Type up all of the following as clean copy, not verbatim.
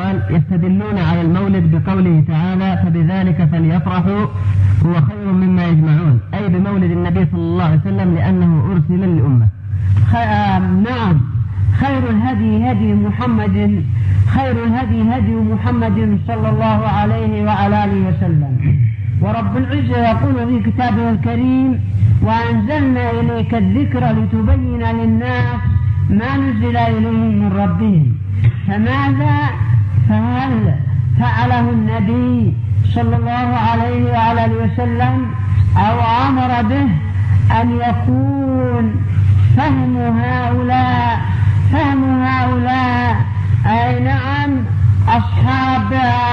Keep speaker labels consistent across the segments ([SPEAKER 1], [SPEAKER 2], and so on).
[SPEAKER 1] قال يستدلون على المولد بقوله تعالى فبذلك فليفرحوا هو خير مما يجمعون، أي بمولد النبي صلى الله عليه وسلم لأنه أرسل للأمة.
[SPEAKER 2] نعم، خير الهدي هدي محمد صلى الله عليه وعلى آله وسلم. ورب العزة يقول في كتابه الكريم وأنزلنا إليك الذكر لتبين للناس ما نزل إليهم من ربهم. فهل فعله النبي صلى الله عليه وعلى آله وسلم أو أمر به أن يكون فهم هؤلاء أي نعم أصحاب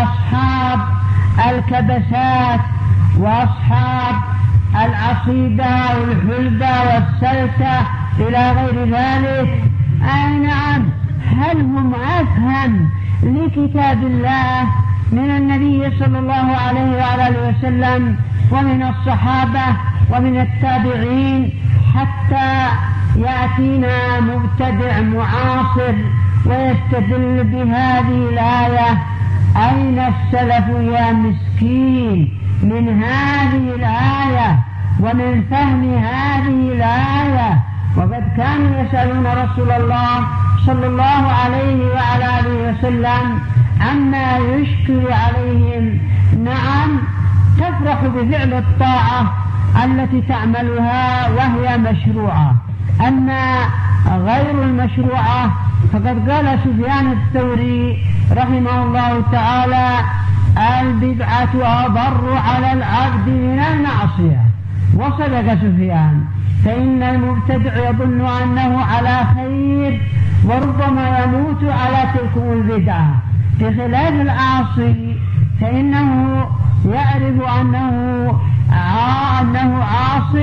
[SPEAKER 2] الكبسات وأصحاب العصيدة والحلبة والسلسة إلى غير ذلك، أي نعم هل هم أفهم لكتاب الله من النبي صلى الله عليه وعلى آله وسلم ومن الصحابة ومن التابعين، حتى يأتينا مبتدع معاصر ويستدل بهذه الآية؟ أين السلف يا مسكين من هذه الآية ومن فهم هذه الآية؟ وقد كانوا يسألون رسول الله صلى الله عليه وعلى آله وسلم عما يشكل عليهم. نعم، تفرح بفعل الطاعة التي تعملها وهي مشروعة، أما غير المشروعة فقد قال سفيان الثوري رحمه الله تعالى البدعة أضر على العبد من المعصية. وصدق سفيان، فإن المبتدع يظن أنه على خير وربما يموت على تلك البدعة، بخلاف العاصي فإنه يعرف أنه عاص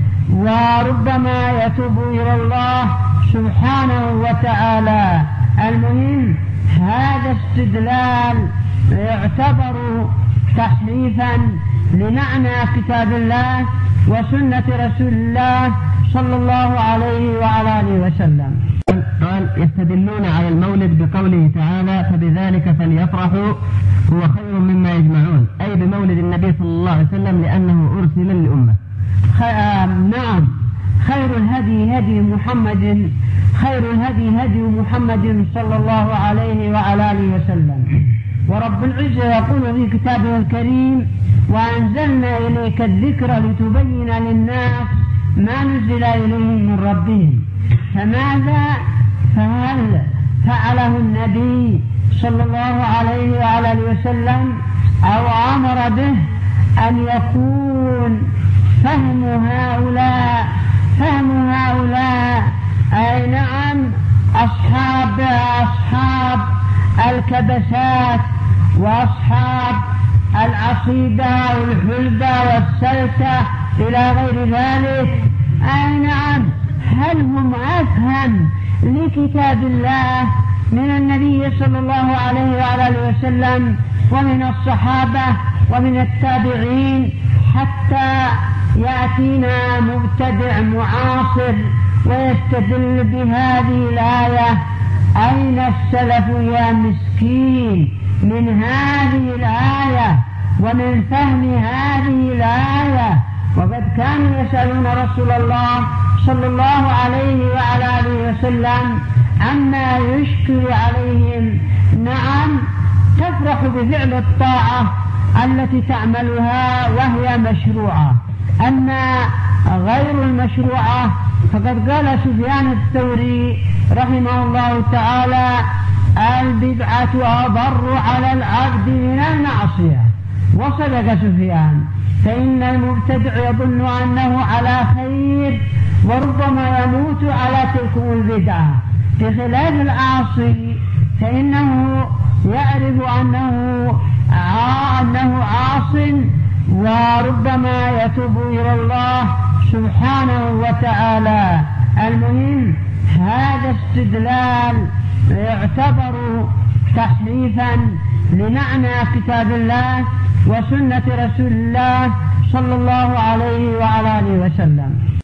[SPEAKER 2] وربما يتوب إلى الله سبحانه وتعالى. المهم هذا استدلال يعتبر تحريفا لمعنى كتاب الله وسنة رسول الله صلى الله عليه وعلى آله وسلم.
[SPEAKER 1] قال يستدلون على المولد بقوله تعالى فبذلك فليفرحوا هو خير مما يجمعون، أي بمولد النبي صلى الله عليه وسلم لأنه أرسل للأمة.
[SPEAKER 2] نعم، خير الهدي هدي محمد صلى الله عليه وعلى آله وسلم. ورب العزة يقول في كتابه الكريم وأنزلنا إليك الذكر لتبين للناس ما نزل إليهم من ربهم. فهل فعله النبي صلى الله عليه وعلى آله وسلم أو أمر به أن يكون فهم هؤلاء أي نعم أصحاب الكبسات وأصحاب العصيدة والحلبة والسلسة إلى غير ذلك، أي نعم هل هم أفهم لكتاب الله من النبي صلى الله عليه وعلى آله وسلم ومن الصحابة ومن التابعين، حتى يأتينا مبتدع معاصر ويستدل بهذه الآية؟ أين السلف يا مسكين من هذه الآية ومن فهم هذه الآية؟ وقد كانوا يسألون رسول الله صلى الله عليه وعلى آله وسلم عما يشكل عليهم. نعم، تفرح بفعل الطاعة التي تعملها وهي مشروعة، أما غير المشروعة فقد قال سفيان الثوري رحمه الله تعالى البدعة أضر على العبد من المعصية. وصدق سفيان، فإن المبتدع يظن أنه على خير وربما يموت على تلك البدعة، بخلاف العاصي فإنه يعرف أنه عاص وربما يتوب إلى الله سبحانه وتعالى. المهم هذا استدلال يعتبر تحريفا لمعنى كتاب الله وسنة رسول الله صلى الله عليه وعلى آله وسلم.